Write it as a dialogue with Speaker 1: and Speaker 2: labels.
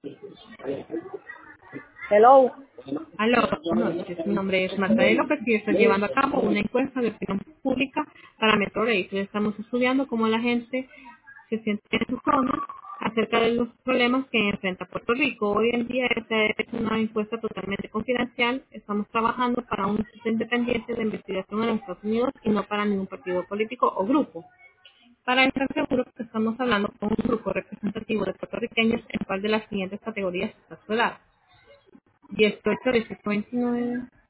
Speaker 1: Hello.
Speaker 2: Aló, buenas noches. Mi nombre es Marta de López y estoy llevando a cabo una encuesta de opinión pública para MetroRace. Estamos estudiando cómo la gente se siente en su zona acerca de los problemas que enfrenta Puerto Rico. Hoy en día esta es una encuesta totalmente confidencial. Estamos trabajando para un instituto independiente de investigación en los Estados Unidos y no para ningún partido político o grupo. Para estar seguros que estamos hablando con un grupo representativo de puertorriqueños en cual de las siguientes categorías está su edad. 18, 18, 29.